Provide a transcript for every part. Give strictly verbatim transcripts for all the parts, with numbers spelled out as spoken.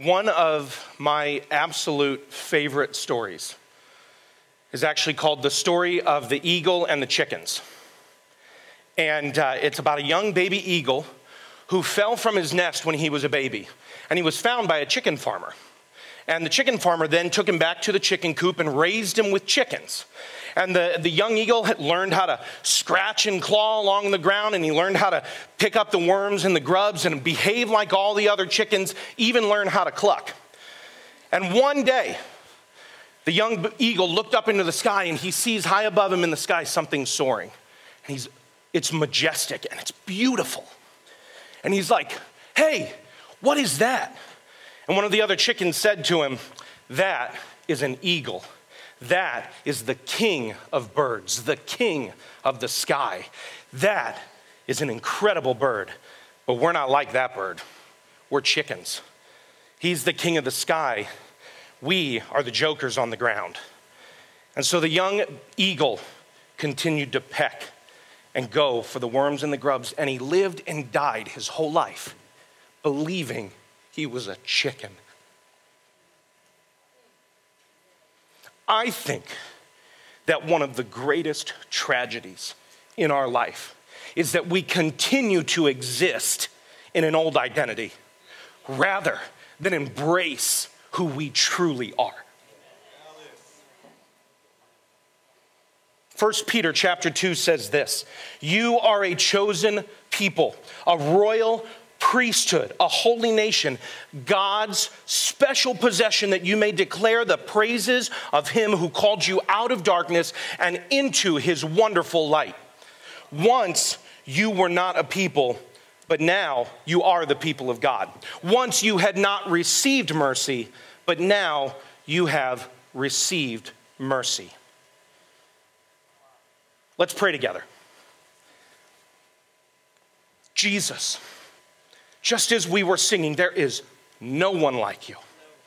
One of my absolute favorite stories is actually called The Story of the Eagle and the Chickens. And uh, it's about a young baby eagle who fell from his nest when he was a baby. And he was found by a chicken farmer. And the chicken farmer then took him back to the chicken coop and raised him with chickens. And the, the young eagle had learned how to scratch and claw along the ground, and he learned how to pick up the worms and the grubs and behave like all the other chickens, even learn how to cluck. And one day, the young eagle looked up into the sky, and he sees high above him in the sky something soaring. And he's, it's majestic, and it's beautiful. And he's like, "Hey, what is that?" And one of the other chickens said to him, "That is an eagle. That is the king of birds, the king of the sky. That is an incredible bird, but we're not like that bird. We're chickens. He's the king of the sky. We are the jokers on the ground." And so the young eagle continued to peck and go for the worms and the grubs, and he lived and died his whole life believing he was a chicken. I think that one of the greatest tragedies in our life is that we continue to exist in an old identity rather than embrace who we truly are. First Peter chapter two says this: "You are a chosen people, a royal priesthood, a holy nation, God's special possession, that you may declare the praises of him who called you out of darkness and into his wonderful light. Once you were not a people, but now you are the people of God. Once you had not received mercy, but now you have received mercy." Let's pray together. Jesus, just as we were singing, there is no one like you,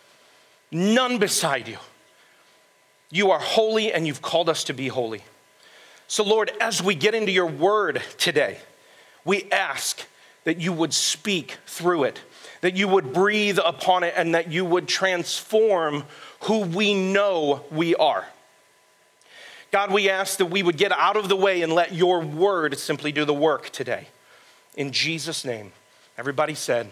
none beside you. You are holy, and you've called us to be holy. So Lord, as we get into your word today, we ask that you would speak through it, that you would breathe upon it, and that you would transform who we know we are. God, we ask that we would get out of the way and let your word simply do the work today. In Jesus' name. Everybody said,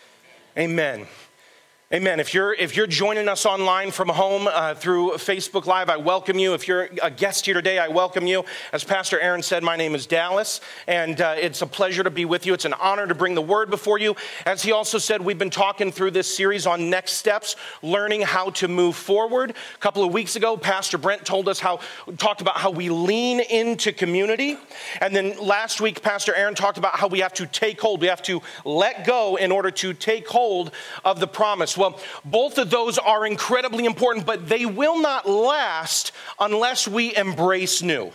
amen. Amen. If you're if you're joining us online from home uh, through Facebook Live, I welcome you. If you're a guest here today, I welcome you. As Pastor Aaron said, my name is Dallas, and uh, it's a pleasure to be with you. It's an honor to bring the word before you. As he also said, we've been talking through this series on next steps, learning how to move forward. A couple of weeks ago, Pastor Brent told us how talked about how we lean into community, and then last week, Pastor Aaron talked about how we have to take hold. We have to let go in order to take hold of the promise. Well, both of those are incredibly important, but they will not last unless we embrace new.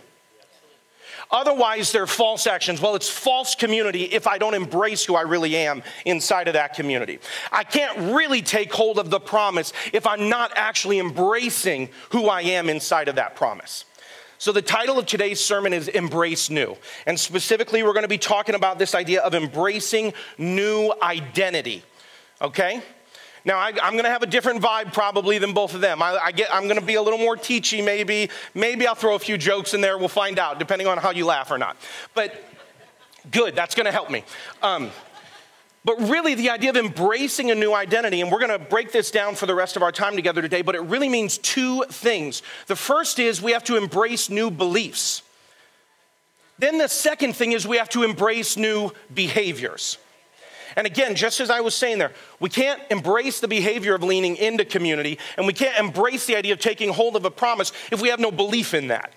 Otherwise, they're false actions. Well, it's false community if I don't embrace who I really am inside of that community. I can't really take hold of the promise if I'm not actually embracing who I am inside of that promise. So the title of today's sermon is Embrace New. And specifically, we're going to be talking about this idea of embracing new identity. Okay? Now, I, I'm going to have a different vibe probably than both of them. I, I get, I'm going to be a little more teachy maybe. Maybe I'll throw a few jokes in there. We'll find out, depending on how you laugh or not. But good, that's going to help me. Um, but really, the idea of embracing a new identity, and we're going to break this down for the rest of our time together today, but it really means two things. The first is we have to embrace new beliefs. Then the second thing is we have to embrace new behaviors. And again, just as I was saying there, we can't embrace the behavior of leaning into community, and we can't embrace the idea of taking hold of a promise if we have no belief in that.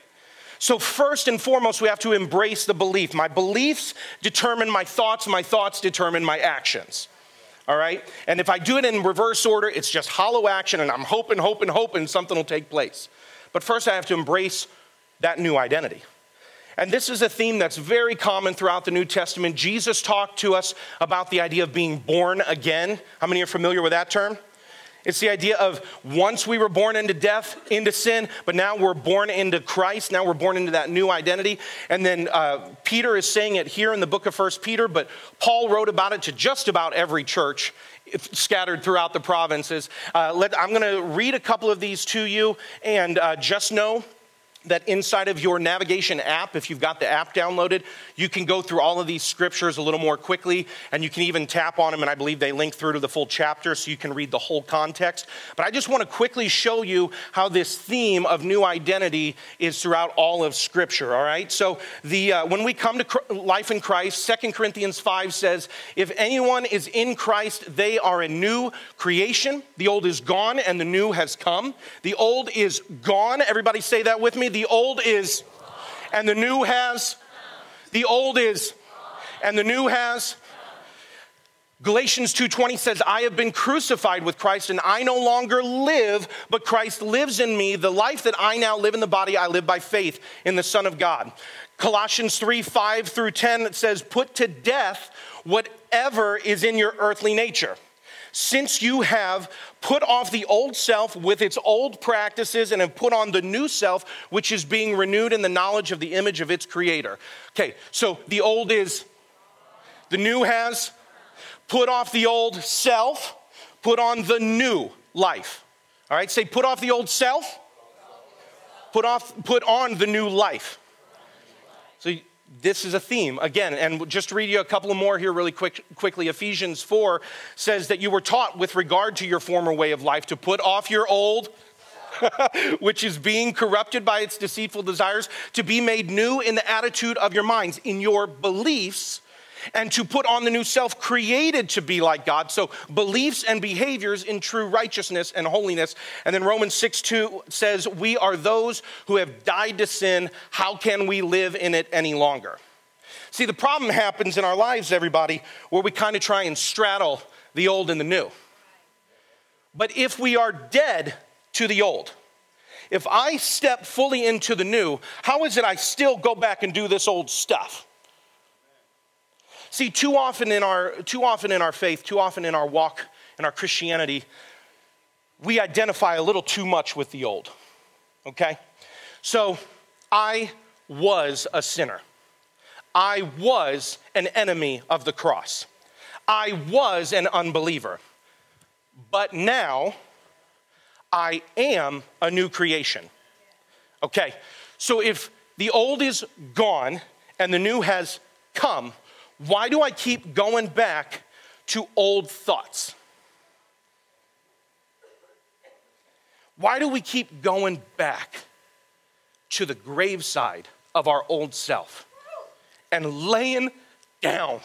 So first and foremost, we have to embrace the belief. My beliefs determine my thoughts, my thoughts determine my actions. All right? And if I do it in reverse order, it's just hollow action, and I'm hoping, hoping, hoping something will take place. But first I have to embrace that new identity. And this is a theme that's very common throughout the New Testament. Jesus talked to us about the idea of being born again. How many are familiar with that term? It's the idea of once we were born into death, into sin, but now we're born into Christ. Now we're born into that new identity. And then uh, Peter is saying it here in the book of First Peter, but Paul wrote about it to just about every church if scattered throughout the provinces. Uh, let, I'm going to read a couple of these to you, and uh, just know that inside of your navigation app, if you've got the app downloaded, you can go through all of these scriptures a little more quickly, and you can even tap on them, and I believe they link through to the full chapter so you can read the whole context. But I just want to quickly show you how this theme of new identity is throughout all of Scripture, all right? So the uh, when we come to life in Christ, Second Corinthians five says, if anyone is in Christ, they are a new creation. The old is gone, and the new has come. The old is gone. Everybody say that with me. The old is, and the new has. The old is, and the new has. Galatians two twenty says, I have been crucified with Christ, and I no longer live, but Christ lives in me. The life that I now live in the body, I live by faith in the Son of God. Colossians three, five through ten, it says, put to death whatever is in your earthly nature. Since you have put off the old self with its old practices and have put on the new self, which is being renewed in the knowledge of the image of its creator. Okay, so the old is, the new has, put off the old self, put on the new life. All right, say put off the old self, put off, put on the new life. So this is a theme, again, and just to read you a couple of more here really quick, quickly. Ephesians four says that you were taught with regard to your former way of life to put off your old, which is being corrupted by its deceitful desires, to be made new in the attitude of your minds, in your beliefs, and to put on the new self created to be like God. So beliefs and behaviors in true righteousness and holiness. And then Romans six two says, we are those who have died to sin. How can we live in it any longer? See, the problem happens in our lives, everybody, where we kind of try and straddle the old and the new. But if we are dead to the old, if I step fully into the new, how is it I still go back and do this old stuff? See, too often in our too often in our faith, too often in our walk, in our Christianity, we identify a little too much with the old, okay? So I was a sinner. I was an enemy of the cross. I was an unbeliever. But now I am a new creation. Okay, so if the old is gone and the new has come, why do I keep going back to old thoughts? Why do we keep going back to the graveside of our old self and laying down?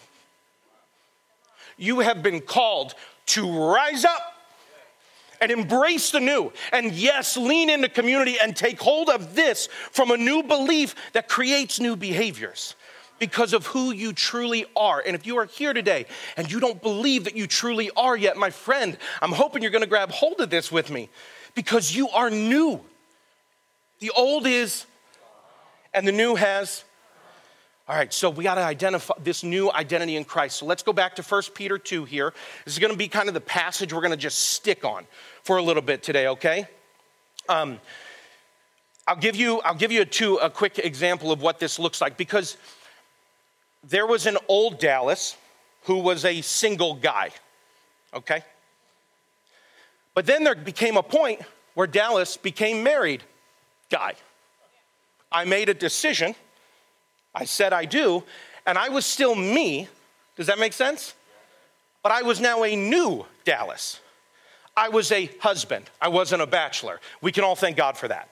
You have been called to rise up and embrace the new. And yes, lean into community and take hold of this from a new belief that creates new behaviors. Because of who you truly are. And if you are here today and you don't believe that you truly are yet, my friend, I'm hoping you're gonna grab hold of this with me, because you are new. The old is, and the new has. All right, so we gotta identify this new identity in Christ. So let's go back to First Peter two here. This is gonna be kind of the passage we're gonna just stick on for a little bit today, okay? Um, I'll give you, I'll give you a, two, a quick example of what this looks like, because there was an old Dallas who was a single guy, okay? But then there became a point where Dallas became married guy. I made a decision. I said I do, and I was still me. Does that make sense? But I was now a new Dallas. I was a husband. I wasn't a bachelor. We can all thank God for that.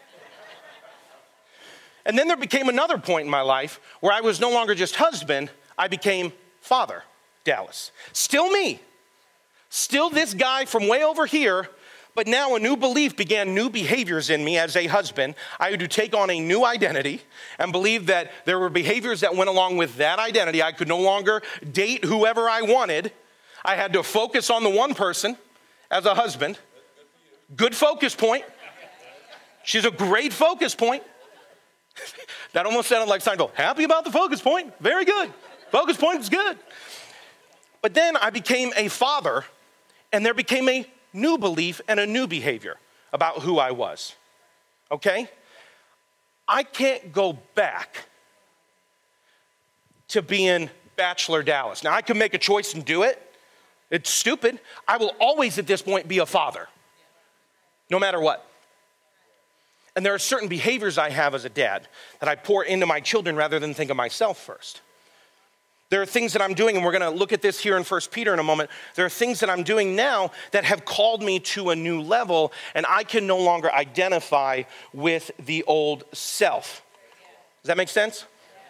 And then there became another point in my life where I was no longer just husband, I became father, Dallas. Still me, still this guy from way over here, but now a new belief began new behaviors in me as a husband. I had to take on a new identity and believe that there were behaviors that went along with that identity. I could no longer date whoever I wanted. I had to focus on the one person as a husband. Good focus point. She's a great focus point. That almost sounded like Seinfeld. Happy about the focus point? Very good. Focus point is good. But then I became a father, and there became a new belief and a new behavior about who I was. Okay? I can't go back to being Bachelor Dallas. Now, I could make a choice and do it, It's stupid. I will always at this point be a father, no matter what. And there are certain behaviors I have as a dad that I pour into my children rather than think of myself first. There are things that I'm doing, and we're going to look at this here in First Peter in a moment. There are things that I'm doing now that have called me to a new level, and I can no longer identify with the old self. Does that make sense?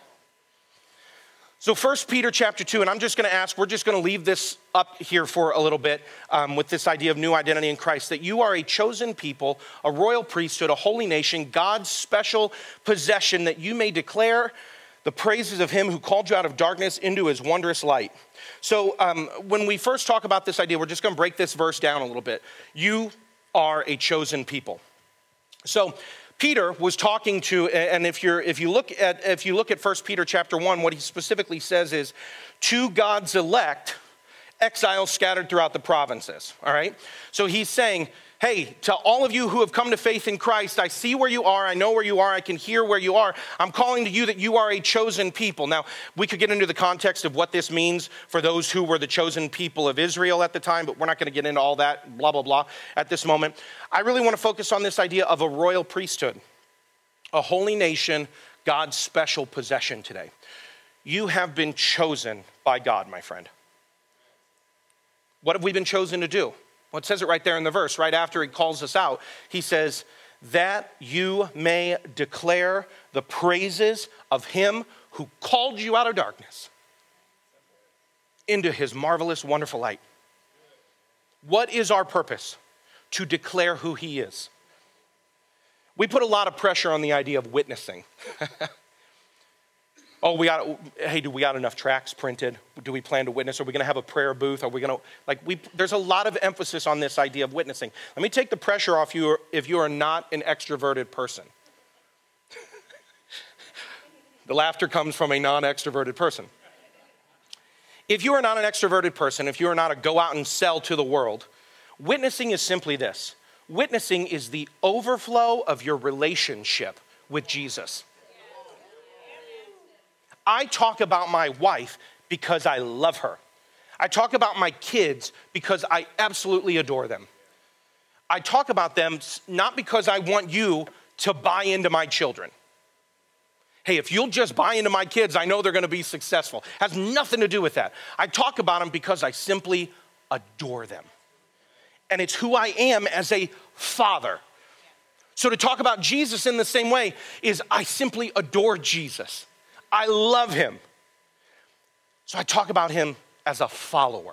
So First Peter chapter two, and I'm just going to ask, we're just going to leave this up here for a little bit um, with this idea of new identity in Christ, that you are a chosen people, a royal priesthood, a holy nation, God's special possession, that you may declare the praises of him who called you out of darkness into his wondrous light. So um, when we first talk about this idea, we're just going to break this verse down a little bit. You are a chosen people. So Peter was talking to, and if you're if you look at if you look at First Peter chapter one, what he specifically says is, to God's elect, exiles scattered throughout the provinces. All right. So he's saying, hey, to all of you who have come to faith in Christ, I see where you are, I know where you are, I can hear where you are. I'm calling to you that you are a chosen people. Now, we could get into the context of what this means for those who were the chosen people of Israel at the time, but we're not going to get into all that, blah, blah, blah, at this moment. I really want to focus on this idea of a royal priesthood, a holy nation, God's special possession today. You have been chosen by God, my friend. What have we been chosen to do? Well, it says it right there in the verse, right after he calls us out. He says, that you may declare the praises of him who called you out of darkness into his marvelous, wonderful light. What is our purpose? To declare who he is. We put a lot of pressure on the idea of witnessing. Oh, we got, hey, do we got enough tracts printed? Do we plan to witness? Are we going to have a prayer booth? Are we going to, like, we, there's a lot of emphasis on this idea of witnessing. Let me take the pressure off you if you are not an extroverted person. The laughter comes from a non-extroverted person. If you are not an extroverted person, if you are not a go out and sell to the world, witnessing is simply this. Witnessing is the overflow of your relationship with Jesus. I talk about my wife because I love her. I talk about my kids because I absolutely adore them. I talk about them not because I want you to buy into my children. Hey, if you'll just buy into my kids, I know they're going to be successful. It has nothing to do with that. I talk about them because I simply adore them. And it's who I am as a father. So to talk about Jesus in the same way is I simply adore Jesus. I love him. So I talk about him as a follower,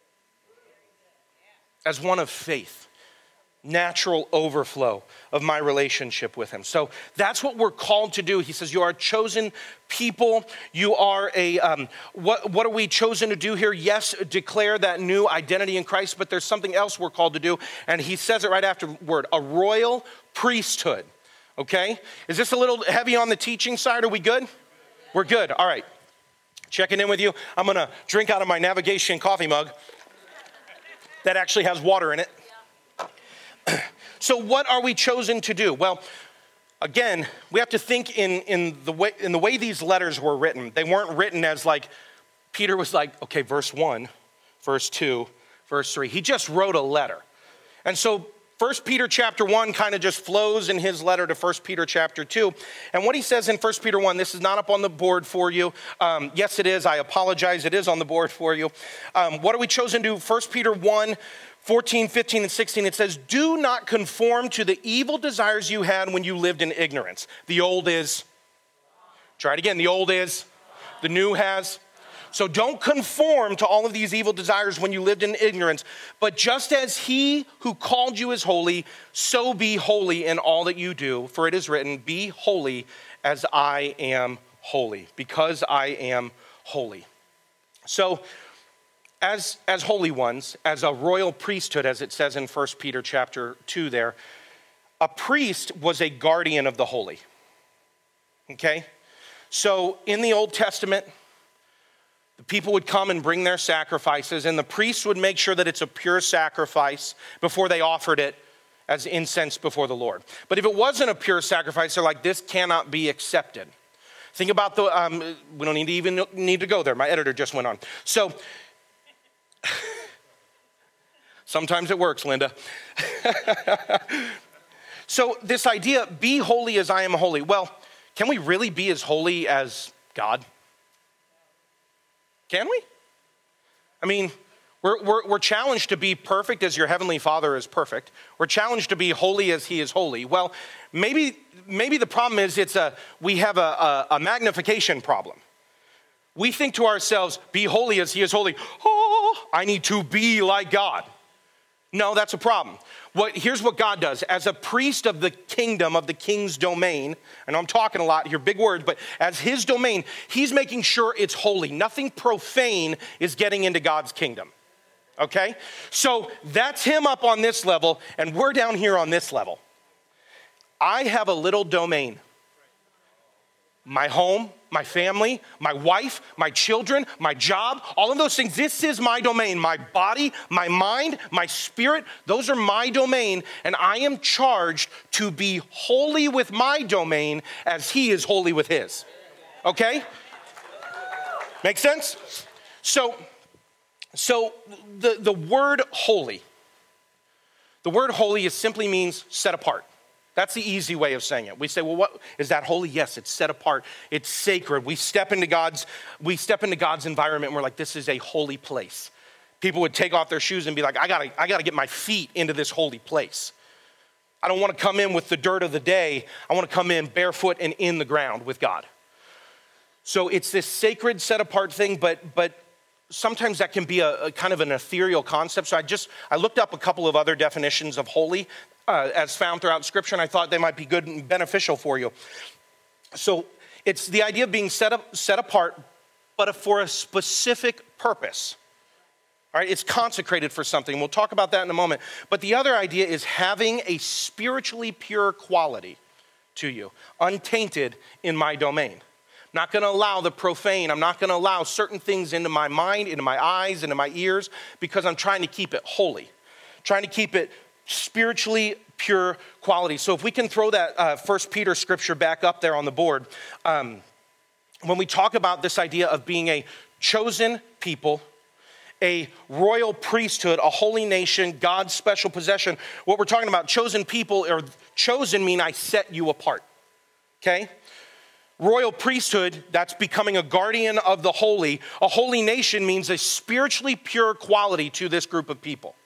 as one of faith, natural overflow of my relationship with him. So that's what we're called to do. He says, you are a chosen people. You are a, um, what, what are we chosen to do here? Yes, declare that new identity in Christ, but there's something else we're called to do. And he says it right afterward, a royal priesthood. Okay? Is this a little heavy on the teaching side? Are we good? We're good. All right. Checking in with you. I'm going to drink out of my navigation coffee mug that actually has water in it. So what are we chosen to do? Well, again, we have to think in, in, the way, in the way these letters were written. They weren't written as like, Peter was like, okay, verse one, verse two, verse three. He just wrote a letter. And so First Peter chapter one kind of just flows in his letter to First Peter chapter two. And what he says in First Peter one, this is not up on the board for you. Um, yes, it is. I apologize. It is on the board for you. Um, what are we chosen to do? First Peter one, fourteen, fifteen, and sixteen. It says, do not conform to the evil desires you had when you lived in ignorance. The old is, try it again. The old is, the new has. So don't conform to all of these evil desires when you lived in ignorance. But just as he who called you is holy, so be holy in all that you do. For it is written, be holy as I am holy, because I am holy. So as, as holy ones, as a royal priesthood, as it says in First Peter chapter two there, a priest was a guardian of the holy. Okay? So in the Old Testament, the people would come and bring their sacrifices, and the priest would make sure that it's a pure sacrifice before they offered it as incense before the Lord. But if it wasn't a pure sacrifice, they're like, this cannot be accepted. Think about the, um, we don't need to even need to go there. My editor just went on. So Sometimes it works, Linda. So this idea, be holy as I am holy. Well, can we really be as holy as God? Can we? I mean, we're, we're, we're challenged to be perfect as your heavenly Father is perfect. We're challenged to be holy as he is holy. Well, maybe, maybe the problem is it's a, we have a, a, a magnification problem. We think to ourselves, be holy as he is holy. Oh, I need to be like God. No, that's a problem. What, here's what God does. As a priest of the kingdom, of the king's domain, I know I'm talking a lot here, big words, but as his domain, he's making sure it's holy. Nothing profane is getting into God's kingdom, okay? So that's him up on this level, and we're down here on this level. I have a little domain. My home, my family, my wife, my children, my job, all of those things. This is my domain. My body, my mind, my spirit, those are my domain. And I am charged to be holy with my domain as he is holy with his. Okay? Make sense? So, so the, the word holy, the word holy is simply means set apart. That's the easy way of saying it. We say, well, what is that holy? Yes, it's set apart. It's sacred. We step into God's, we step into God's environment and we're like, this is a holy place. People would take off their shoes and be like, I gotta, I gotta get my feet into this holy place. I don't want to come in with the dirt of the day. I want to come in barefoot and in the ground with God. So it's this sacred, set apart thing, but but sometimes that can be a, a kind of an ethereal concept. So I just, I looked up a couple of other definitions of holy uh, as found throughout Scripture, and I thought they might be good and beneficial for you. So it's the idea of being set up, set apart, but for a specific purpose. All right, it's consecrated for something. We'll talk about that in a moment. But the other idea is having a spiritually pure quality to you, untainted in my domain. Not going to allow the profane. I'm not going to allow certain things into my mind, into my eyes, into my ears, because I'm trying to keep it holy, trying to keep it spiritually pure quality. So if we can throw that uh, First Peter scripture back up there on the board, um, when we talk about this idea of being a chosen people, a royal priesthood, a holy nation, God's special possession, what we're talking about, chosen people, or chosen mean I set you apart, okay? Royal priesthood, that's becoming a guardian of the holy. A holy nation means a spiritually pure quality to this group of people.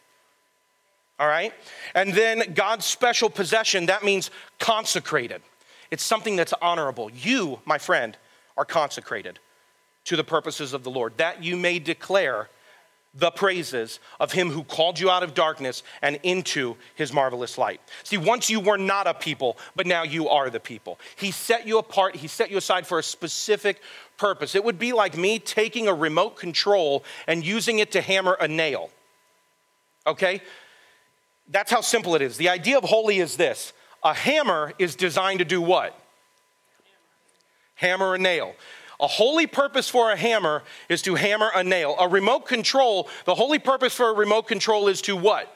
All right? And then God's special possession, that means consecrated. It's something that's honorable. You, my friend, are consecrated to the purposes of the Lord, that you may declare the praises of him who called you out of darkness and into his marvelous light. See, once you were not a people, but now you are the people. He set you apart. He set you aside for a specific purpose. It would be like me taking a remote control and using it to hammer a nail. Okay? That's how simple it is. The idea of holy is this. A hammer is designed to do what? Hammer a nail. A holy purpose for a hammer is to hammer a nail. A remote control, the holy purpose for a remote control is to what?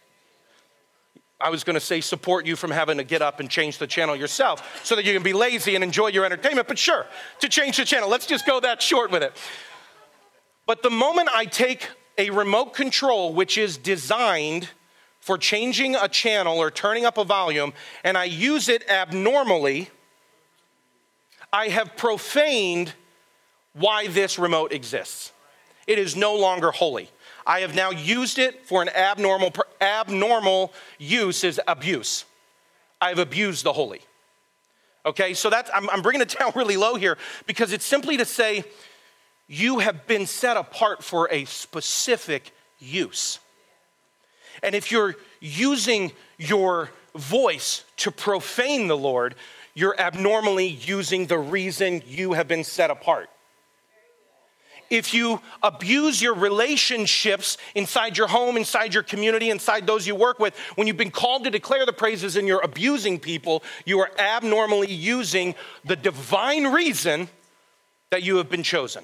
I was going to say support you from having to get up and change the channel yourself so that you can be lazy and enjoy your entertainment, but sure, to change the channel. Let's just go that short with it. But the moment I take a remote control, which is designed for changing a channel or turning up a volume, and I use it abnormally, I have profaned why this remote exists. It is no longer holy. I have now used it for an abnormal, abnormal use is abuse. I've abused the holy. Okay, so that's, I'm, I'm bringing it down really low here because it's simply to say you have been set apart for a specific use. And if you're using your voice to profane the Lord, you're abnormally using the reason you have been set apart. If you abuse your relationships inside your home, inside your community, inside those you work with, when you've been called to declare the praises and you're abusing people, you are abnormally using the divine reason that you have been chosen.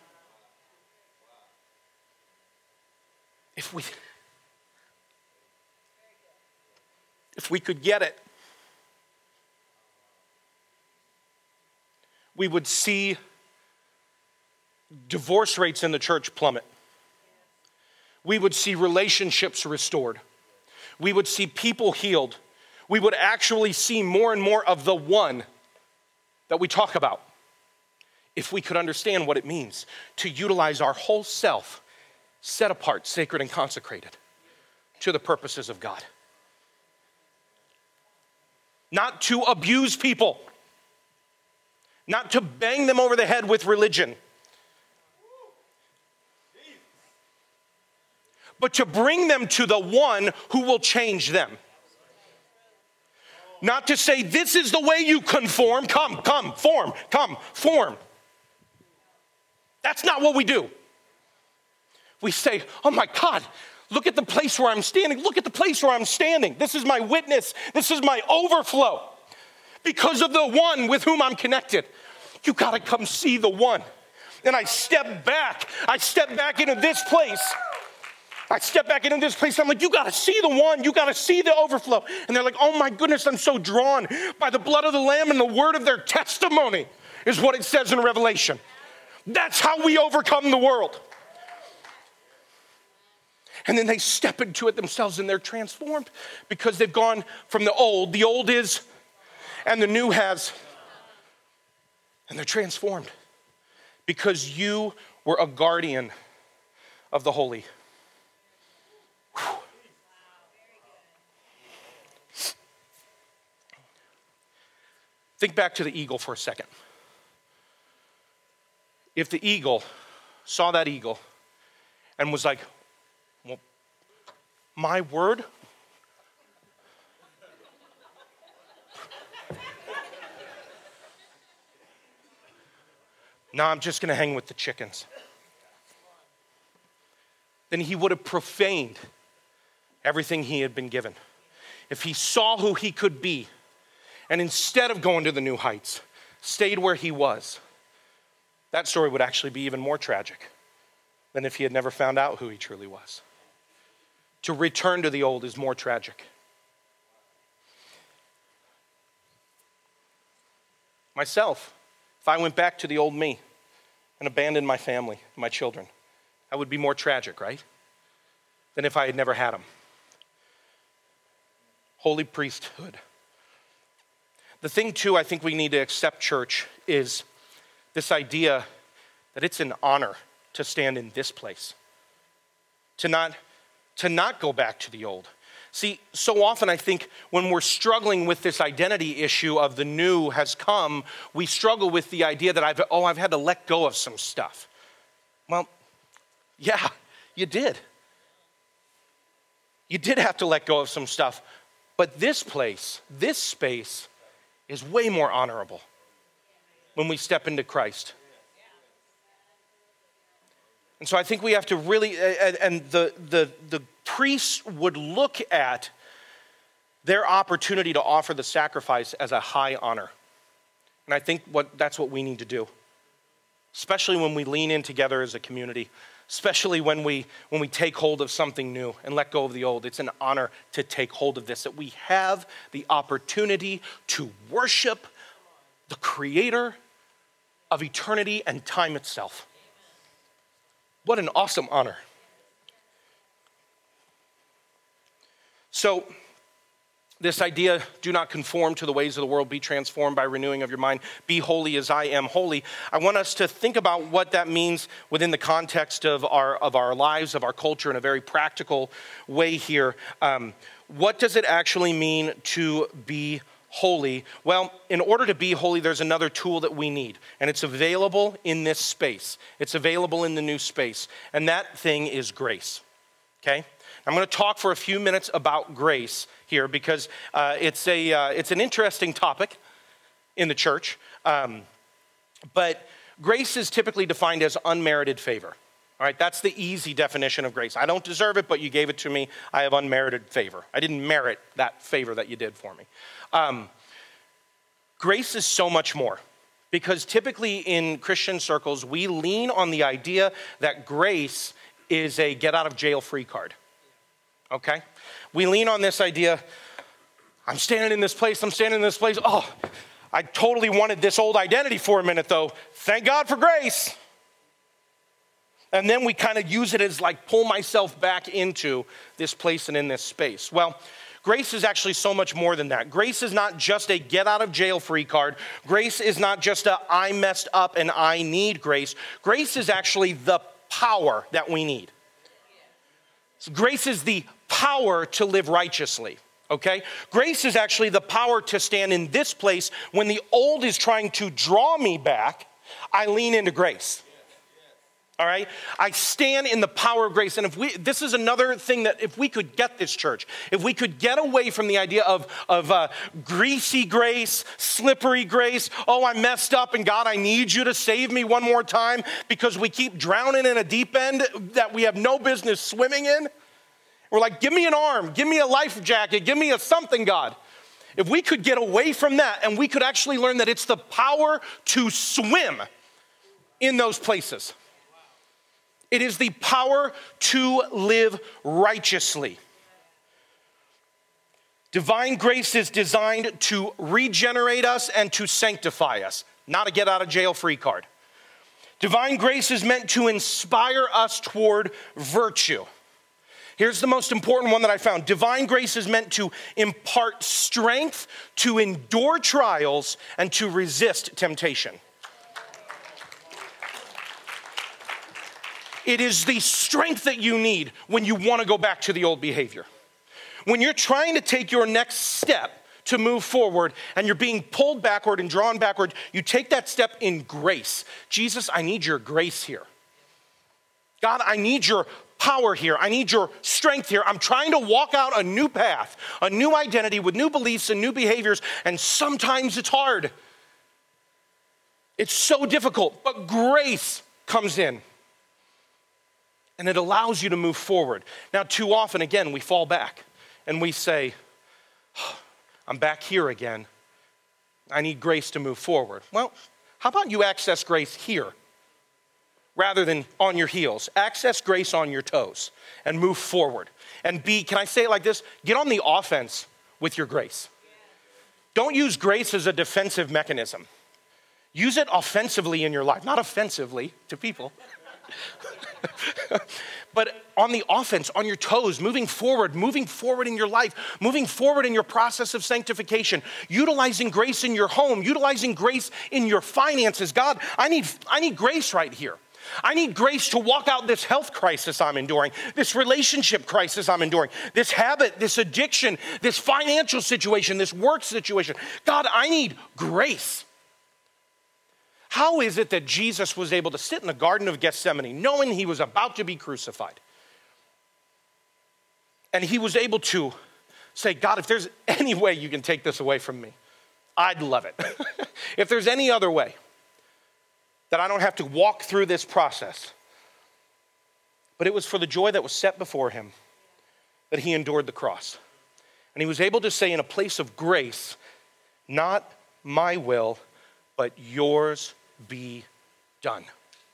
If we, if we could get it, we would see divorce rates in the church plummet. we would see relationships restored. We would see people healed. We would actually see more and more of the one that we talk about if we could understand what it means to utilize our whole self, set apart, sacred, and consecrated to the purposes of God. Not to abuse people, not to bang them over the head with religion, but to bring them to the one who will change them. Not to say, this is the way you conform. Come, come, form, come, form. That's not what we do. We say, oh my God, look at the place where I'm standing. Look at the place where I'm standing. This is my witness. This is my overflow. Because of the one with whom I'm connected. You gotta come see the one. And I step back. I step back into this place. I step back into this place. I'm like, you got to see the one. You got to see the overflow. And they're like, oh my goodness, I'm so drawn by the blood of the Lamb and the word of their testimony, is what it says in Revelation. That's how we overcome the world. And then they step into it themselves and they're transformed because they've gone from the old. The old is, and the new has. And they're transformed because you were a guardian of the holy. Whew. Think back to the eagle for a second. If the eagle saw that eagle and was like, well, my word? No, I'm just going to hang with the chickens. Then he would have profaned everything he had been given. If he saw who he could be, and instead of going to the new heights, stayed where he was, that story would actually be even more tragic than if he had never found out who he truly was. To return to the old is more tragic. Myself, if I went back to the old me and abandoned my family, my children, that would be more tragic, right? Than if I had never had them. Holy priesthood. The thing, too, I think we need to accept, church, is this idea that it's an honor to stand in this place, to not, to not go back to the old. See, so often I think when we're struggling with this identity issue of the new has come, we struggle with the idea that I've, oh, I've had to let go of some stuff. Well, yeah, you did. You did have to let go of some stuff. But this place, this space, is way more honorable when we step into Christ. And so I think we have to really, and the, the, the priests would look at their opportunity to offer the sacrifice as a high honor. And I think what that's what we need to do, especially when we lean in together as a community, especially when we when we take hold of something new and let go of the old. It's an honor to take hold of this, that we have the opportunity to worship the creator of eternity and time itself. What an awesome honor. So, this idea, do not conform to the ways of the world, be transformed by renewing of your mind, be holy as I am holy. I want us to think about what that means within the context of our, of our lives, of our culture, in a very practical way here. Um, what does it actually mean to be holy? Well, in order to be holy, there's another tool that we need, and it's available in this space. It's available in the new space, and that thing is grace, okay? I'm going to talk for a few minutes about grace here because uh, it's a uh, it's an interesting topic in the church. Um, but grace is typically defined as unmerited favor. All right, that's the easy definition of grace. I don't deserve it, but you gave it to me. I have unmerited favor. I didn't merit that favor that you did for me. Um, grace is so much more because typically in Christian circles, we lean on the idea that grace is a get out of jail free card. Okay? We lean on this idea, I'm standing in this place, I'm standing in this place. Oh, I totally wanted this old identity for a minute though. Thank God for grace. And then we kind of use it as like pull myself back into this place and in this space. Well, grace is actually so much more than that. Grace is not just a get out of jail free card. Grace is not just a I messed up and I need grace. Grace is actually the power that we need. So grace is the power to live righteously. Okay? Grace is actually the power to stand in this place when the old is trying to draw me back. I lean into grace. All right? I stand in the power of grace. And if we, this is another thing that if we could get this church, if we could get away from the idea of, of uh, greasy grace, slippery grace, oh, I messed up and God, I need you to save me one more time because we keep drowning in a deep end that we have no business swimming in. We're like, give me an arm, give me a life jacket, give me a something, God. If we could get away from that and we could actually learn that it's the power to swim in those places. It is the power to live righteously. Divine grace is designed to regenerate us and to sanctify us, not a get out of jail free card. Divine grace is meant to inspire us toward virtue. Here's the most important one that I found. Divine grace is meant to impart strength to endure trials and to resist temptation. It is the strength that you need when you want to go back to the old behavior. When you're trying to take your next step to move forward and you're being pulled backward and drawn backward, you take that step in grace. Jesus, I need your grace here. God, I need your power here. I need your strength here. I'm trying to walk out a new path, a new identity with new beliefs and new behaviors, and sometimes it's hard. It's so difficult, but grace comes in. And it allows you to move forward. Now, too often, again, we fall back and we say, oh, I'm back here again. I need grace to move forward. Well, how about you access grace here rather than on your heels? Access grace on your toes and move forward. And be, can I say it like this? Get on the offense with your grace. Don't use grace as a defensive mechanism. Use it offensively in your life, not offensively to people. But on the offense, on your toes, moving forward, moving forward in your life, moving forward in your process of sanctification, utilizing grace in your home, utilizing grace in your finances. God, I need, I need grace right here. I need grace to walk out this health crisis I'm enduring, this relationship crisis I'm enduring, this habit, this addiction, this financial situation, this work situation. God, I need grace. How is it that Jesus was able to sit in the Garden of Gethsemane knowing he was about to be crucified? And he was able to say, God, if there's any way you can take this away from me, I'd love it. If there's any other way that I don't have to walk through this process. But it was for the joy that was set before him that he endured the cross. And he was able to say in a place of grace, not my will, but yours be done.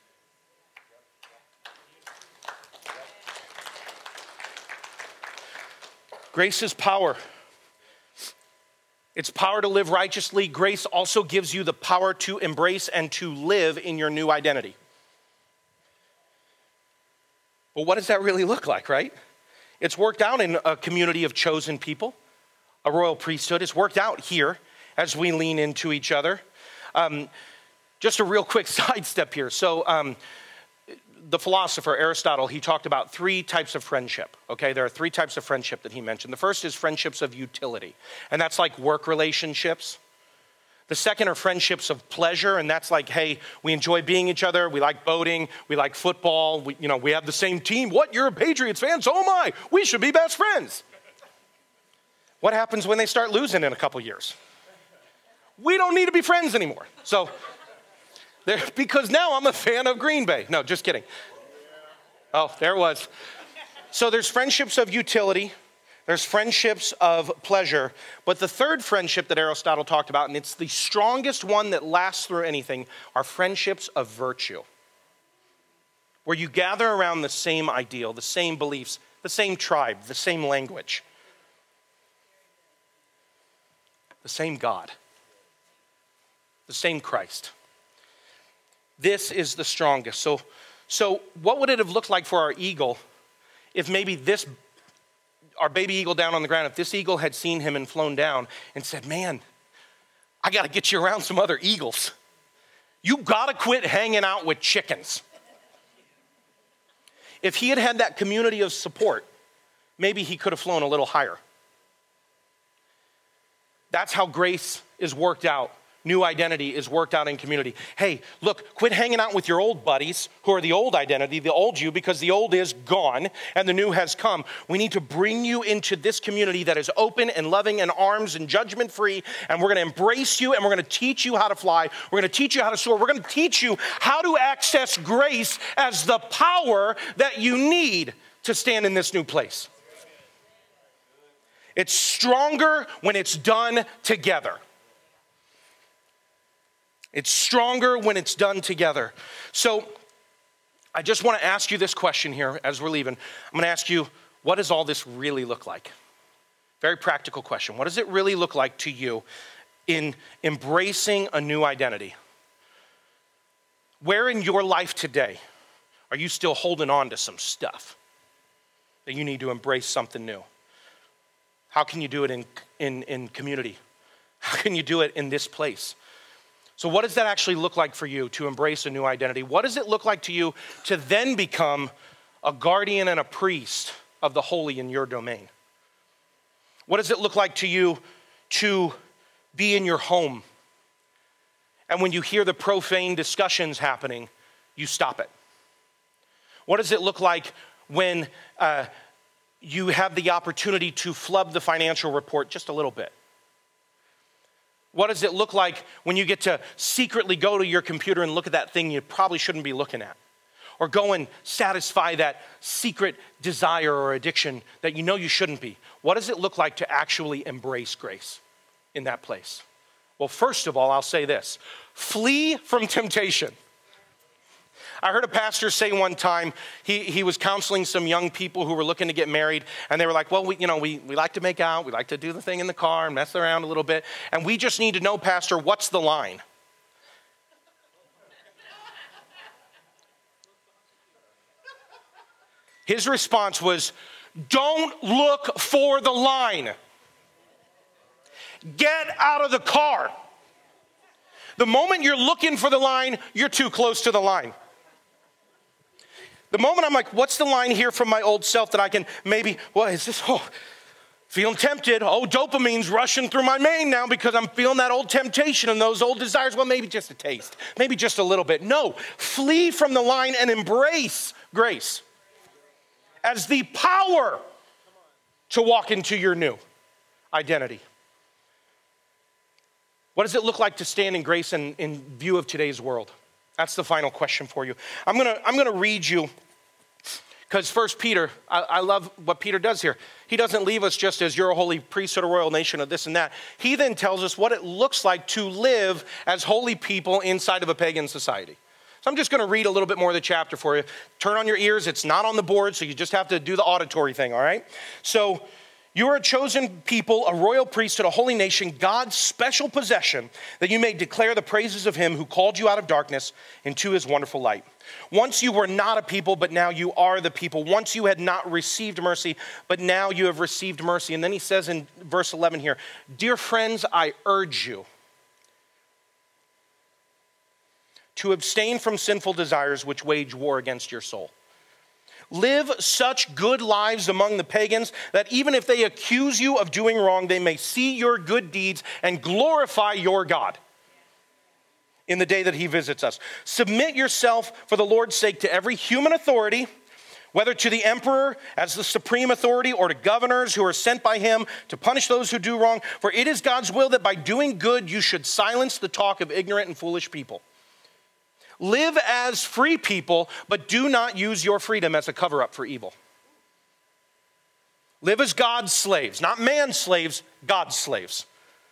Grace is power. It's power to live righteously. Grace also gives you the power to embrace and to live in your new identity. Well, what does that really look like, right? It's worked out in a community of chosen people, a royal priesthood. It's worked out here as we lean into each other. Um, just a real quick sidestep here. So um, the philosopher Aristotle, he talked about three types of friendship, okay? There are three types of friendship that he mentioned. The first is friendships of utility, and that's like work relationships. The second are friendships of pleasure, and that's like, hey, we enjoy being each other, we like boating, we like football, we, you know, we have the same team. What, you're a Patriots fan? So am I. We should be best friends. What happens when they start losing in a couple years? We don't need to be friends anymore. So, there, because now I'm a fan of Green Bay. No, just kidding. Oh, there it was. So there's friendships of utility. There's friendships of pleasure. But the third friendship that Aristotle talked about, and it's the strongest one that lasts through anything, are friendships of virtue. Where you gather around the same ideal, the same beliefs, the same tribe, the same language, the same God, the same Christ. This is the strongest. So, So what would it have looked like for our eagle if maybe this, our baby eagle down on the ground, if this eagle had seen him and flown down and said, man, I got to get you around some other eagles. You got to quit hanging out with chickens. If he had had that community of support, maybe he could have flown a little higher. That's how grace is worked out. New identity is worked out in community. Hey, look, quit hanging out with your old buddies who are the old identity, the old you, because the old is gone and the new has come. We need to bring you into this community that is open and loving and arms and judgment free. And we're going to embrace you and we're going to teach you how to fly. We're going to teach you how to soar. We're going to teach you how to access grace as the power that you need to stand in this new place. It's stronger when it's done together. It's stronger when it's done together. So I just want to ask you this question here as we're leaving. I'm going to ask you, what does all this really look like? Very practical question. What does it really look like to you in embracing a new identity? Where in your life today are you still holding on to some stuff that you need to embrace something new? How can you do it in, in, in community? How can you do it in this place? So what does that actually look like for you to embrace a new identity? What does it look like to you to then become a guardian and a priest of the holy in your domain? What does it look like to you to be in your home, and when you hear the profane discussions happening, you stop it? What does it look like when uh, you have the opportunity to flub the financial report just a little bit? What does it look like when you get to secretly go to your computer and look at that thing you probably shouldn't be looking at? Or go and satisfy that secret desire or addiction that you know you shouldn't be? What does it look like to actually embrace grace in that place? Well, first of all, I'll say this: flee from temptation. I heard a pastor say one time, he, he was counseling some young people who were looking to get married, and they were like, well, we, you know, we, we like to make out, we like to do the thing in the car and mess around a little bit, and we just need to know, Pastor, what's the line? His response was, don't look for the line. Get out of the car. The moment you're looking for the line, you're too close to the line. The moment I'm like, what's the line here from my old self that I can maybe, what is this? Oh, feeling tempted. Oh, dopamine's rushing through my vein now because I'm feeling that old temptation and those old desires. Well, maybe just a taste, maybe just a little bit. No, flee from the line and embrace grace as the power to walk into your new identity. What does it look like to stand in grace in, in view of today's world? That's the final question for you. I'm gonna, I'm gonna read you, because First Peter, I, I love what Peter does here. He doesn't leave us just as you're a holy priesthood, a royal nation, or this and that. He then tells us what it looks like to live as holy people inside of a pagan society. So I'm just gonna read a little bit more of the chapter for you. Turn on your ears, it's not on the board, so you just have to do the auditory thing, all right? So, you are a chosen people, a royal priesthood, a holy nation, God's special possession, that you may declare the praises of him who called you out of darkness into his wonderful light. Once you were not a people, but now you are the people. Once you had not received mercy, but now you have received mercy. And then he says in verse eleven here, dear friends, I urge you to abstain from sinful desires which wage war against your soul. Live such good lives among the pagans that even if they accuse you of doing wrong, they may see your good deeds and glorify your God in the day that he visits us. Submit yourself for the Lord's sake to every human authority, whether to the emperor as the supreme authority or to governors who are sent by him to punish those who do wrong. For it is God's will that by doing good you should silence the talk of ignorant and foolish people. Live as free people, but do not use your freedom as a cover-up for evil. Live as God's slaves, not man's slaves, God's slaves.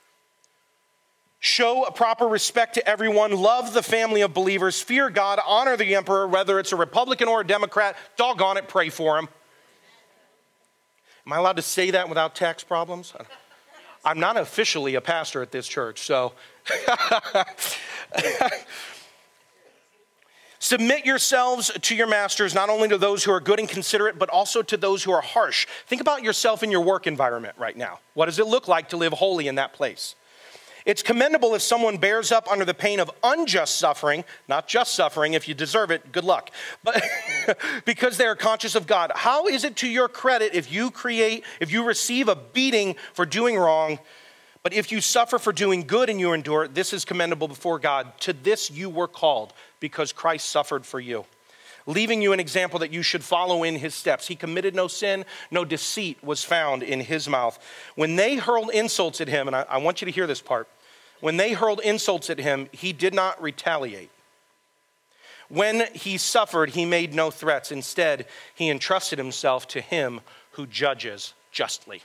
Show a proper respect to everyone. Love the family of believers. Fear God. Honor the emperor, whether it's a Republican or a Democrat. Doggone it, pray for him. Am I allowed to say that without tax problems? I'm not officially a pastor at this church, so... Submit yourselves to your masters, not only to those who are good and considerate, but also to those who are harsh. Think about yourself in your work environment right now. What does it look like to live holy in that place? It's commendable if someone bears up under the pain of unjust suffering, not just suffering. If you deserve it, good luck. But because they are conscious of God. How is it to your credit if you create, if you receive a beating for doing wrong, but if you suffer for doing good and you endure, this is commendable before God. To this you were called, because Christ suffered for you, leaving you an example that you should follow in his steps. He committed no sin, no deceit was found in his mouth. When they hurled insults at him, and I, I want you to hear this part, when they hurled insults at him, he did not retaliate. When he suffered, he made no threats. Instead, he entrusted himself to him who judges justly.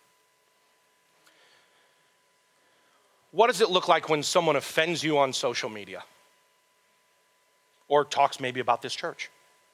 What does it look like when someone offends you on social media? Or talks maybe about this church?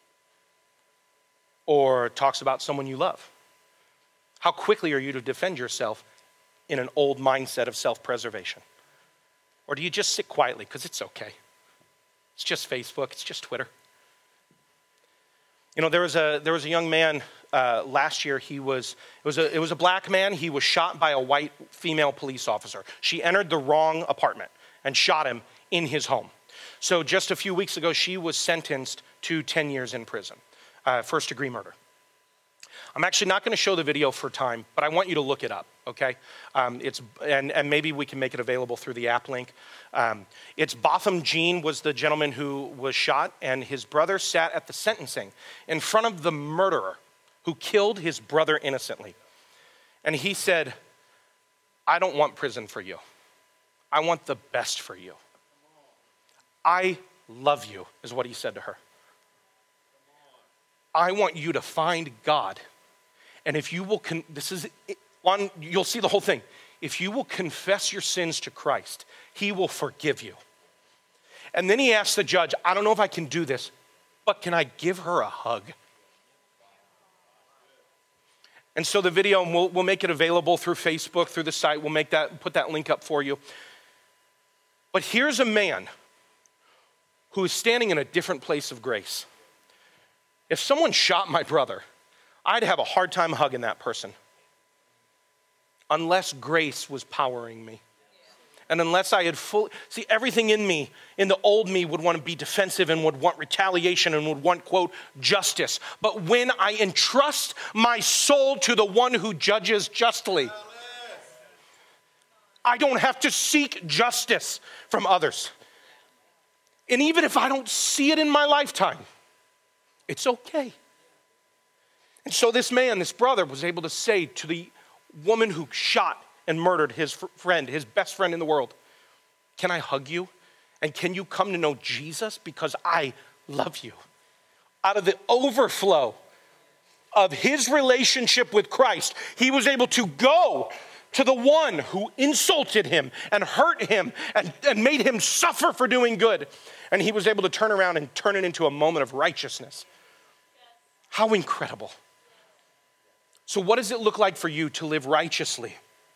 Or talks about someone you love? How quickly are you to defend yourself in an old mindset of self-preservation? Or do you just sit quietly because it's okay? It's just Facebook, it's just Twitter. You know, there was a there was a young man uh, last year. He was it was a it was a black man. He was shot by a white female police officer. She entered the wrong apartment and shot him in his home. So just a few weeks ago, she was sentenced to ten years in prison, uh, first degree murder. I'm actually not going to show the video for time, but I want you to look it up, okay? Um, it's and, and maybe we can make it available through the app link. Um, it's Botham Jean was the gentleman who was shot, and his brother sat at the sentencing in front of the murderer who killed his brother innocently. And he said, I don't want prison for you. I want the best for you. I love you, is what he said to her. I want you to find God. And if you will, con- this is one, you'll see the whole thing. If you will confess your sins to Christ, he will forgive you. And then he asked the judge, I don't know if I can do this, but can I give her a hug? And so the video, we'll, we'll make it available through Facebook, through the site. We'll make that, put that link up for you. But here's a man who is standing in a different place of grace. If someone shot my brother, I'd have a hard time hugging that person. Unless grace was powering me. And unless I had full, see, everything in me, in the old me, would want to be defensive and would want retaliation and would want, quote, justice. But when I entrust my soul to the one who judges justly, I don't have to seek justice from others. And even if I don't see it in my lifetime, it's okay. And so this man, this brother, was able to say to the woman who shot and murdered his friend, his best friend in the world, can I hug you? And can you come to know Jesus? Because I love you. Out of the overflow of his relationship with Christ, he was able to go to the one who insulted him and hurt him and, and made him suffer for doing good. And he was able to turn around and turn it into a moment of righteousness. How incredible. So what does it look like for you to live righteously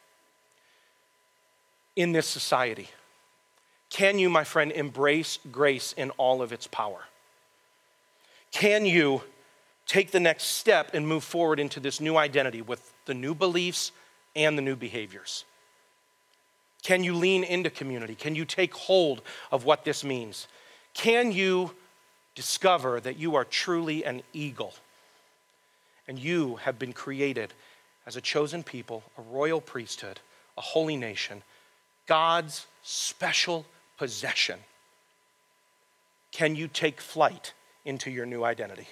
in this society? Can you, my friend, embrace grace in all of its power? Can you take the next step and move forward into this new identity with the new beliefs and the new behaviors? Can you lean into community? Can you take hold of what this means? Can you discover that you are truly an eagle and you have been created as a chosen people, a royal priesthood, a holy nation, God's special possession? Can you take flight into your new identity?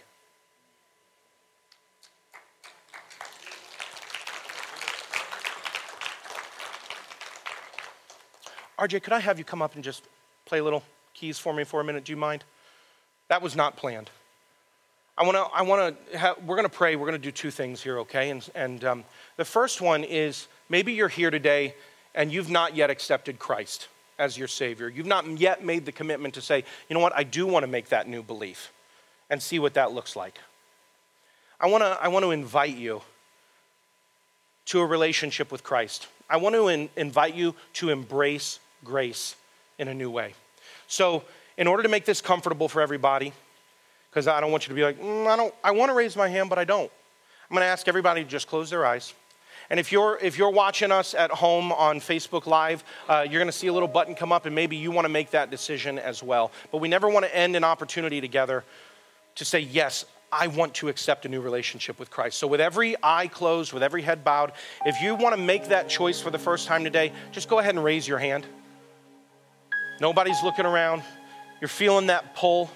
R J, could I have you come up and just play little keys for me for a minute? Do you mind? That was not planned. I want to. I want to. Ha- we're going to pray. We're going to do two things here, okay? And and um, the first one is maybe you're here today and you've not yet accepted Christ as your Savior. You've not yet made the commitment to say, you know what? I do want to make that new belief, and see what that looks like. I want to. I want to invite you to a relationship with Christ. I want to in, invite you to embrace grace in a new way. So in order to make this comfortable for everybody, because I don't want you to be like, mm, I don't, I want to raise my hand, but I don't. I'm going to ask everybody to just close their eyes. And if you're if you're watching us at home on Facebook Live, uh, you're going to see a little button come up, and maybe you want to make that decision as well. But we never want to end an opportunity together to say, yes, I want to accept a new relationship with Christ. So with every eye closed, with every head bowed, if you want to make that choice for the first time today, just go ahead and raise your hand. Nobody's looking around. You're feeling that pull.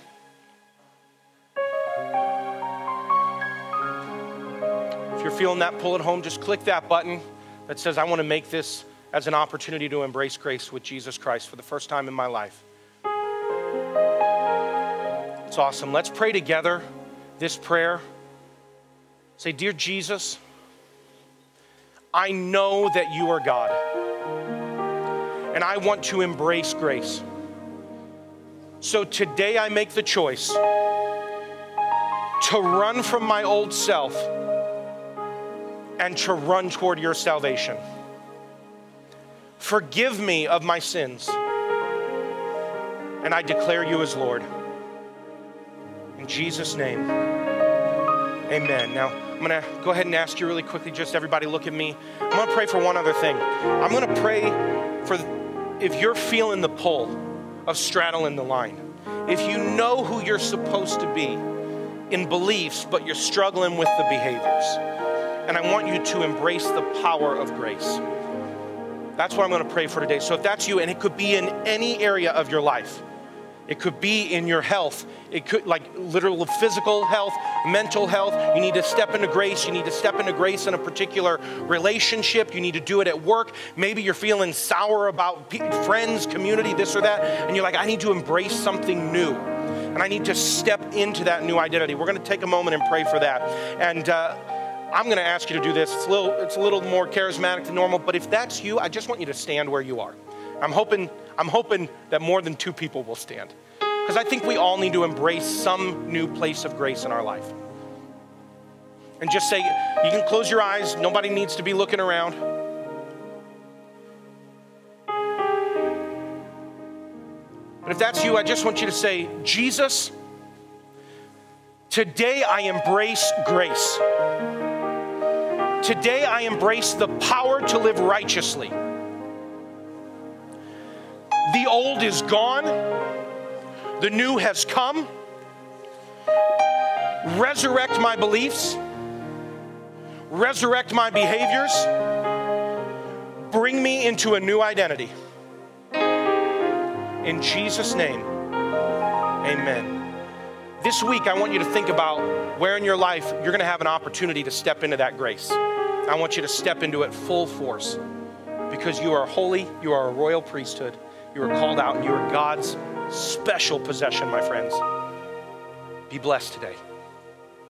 If you're feeling that pull at home, just click that button that says, I want to make this as an opportunity to embrace grace with Jesus Christ for the first time in my life. It's awesome. Let's pray together this prayer. Say, dear Jesus, I know that you are God, and I want to embrace grace. So today I make the choice to run from my old self and to run toward your salvation. Forgive me of my sins, and I declare you as Lord. In Jesus' name, amen. Now, I'm gonna go ahead and ask you really quickly, just everybody look at me. I'm gonna pray for one other thing. I'm gonna pray for if you're feeling the pull of straddling the line. If you know who you're supposed to be in beliefs, but you're struggling with the behaviors. And I want you to embrace the power of grace. That's what I'm going to pray for today. So if that's you, and it could be in any area of your life. It could be in your health. It could, like literal physical health, mental health. You need to step into grace. You need to step into grace in a particular relationship. You need to do it at work. Maybe you're feeling sour about friends, community, this or that. And you're like, I need to embrace something new. And I need to step into that new identity. We're going to take a moment and pray for that. And, uh, I'm going to ask you to do this. It's a little, it's a little more charismatic than normal, but if that's you, I just want you to stand where you are. I'm hoping, I'm hoping that more than two people will stand, because I think we all need to embrace some new place of grace in our life. And just say, you can close your eyes. Nobody needs to be looking around. But if that's you, I just want you to say, Jesus, today I embrace grace. Today I embrace the power to live righteously. The old is gone. The new has come. Resurrect my beliefs. Resurrect my behaviors. Bring me into a new identity. In Jesus' name, amen. This week, I want you to think about where in your life you're going to have an opportunity to step into that grace. I want you to step into it full force, because you are holy, you are a royal priesthood, you are called out, and you are God's special possession, my friends. Be blessed today.